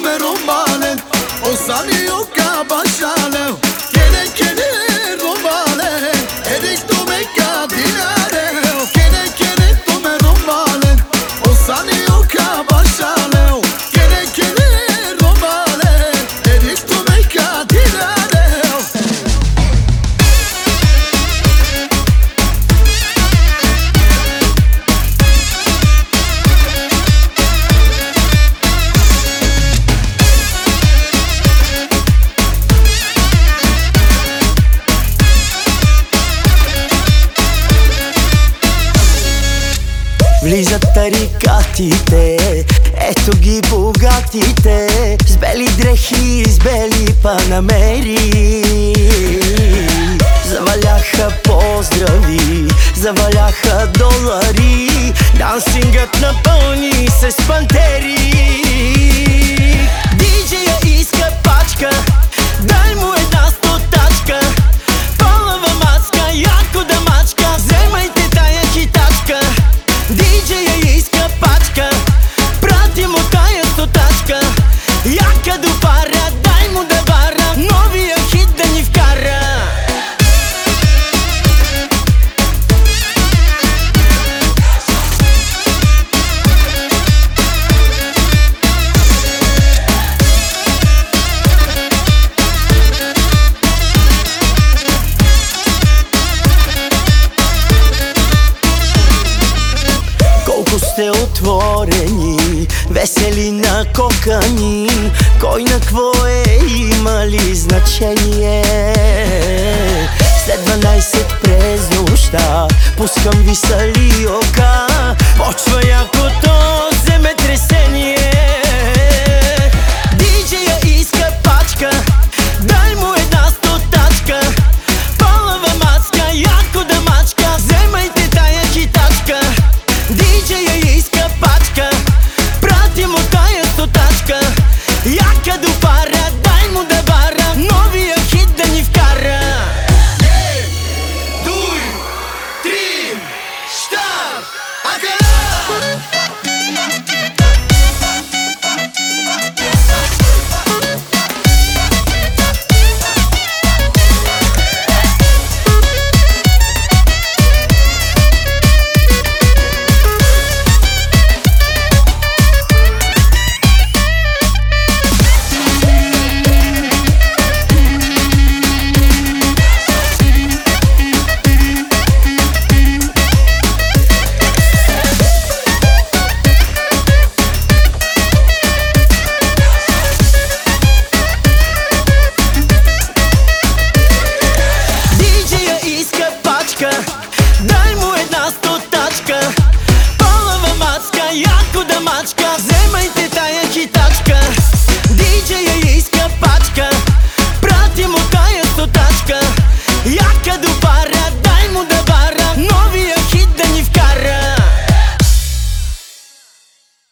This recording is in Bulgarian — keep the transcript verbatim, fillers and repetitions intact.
ме ромален, осани ока башален. Кене кене ромален, едик то ме кадинарен. Кене кене то ме ромален, осани ока башален. Кене кене ромален, едик то ме кадинарен. Влизат тарикатите, ето ги богатите, с бели дрехи, с бели панамери. Заваляха поздрави, заваляха долари, дансингът напълни се с пантери. Диджея иска пачка, дай му една стотачка, палава маска, яко да мачка, вземайте тая хитачка. Диджея иска пачка, прати му тая стотачка, яка до пара, дай му да бара, новия хит да ни вкара. Сте отворени, весели накокани, кой на кво е, има ли значение? След дванайсет през нощта пускам ви салиока, почва якото земетресение. Диджея иска пачка, дай му една стотачка, палава маска, яко да мачка, вземайте тая хитачка. Диджея иска пачка, прати му тая стотачка, яка до пара, дай му да бара, новия хит да ни вкара. Ей, дуй, три, штар, акара! Дай му една стотачка, палава маска, яко да мачка, вземайте тая хитачка. Диджея иска пачка, прати му тая стотачка, яка до пара.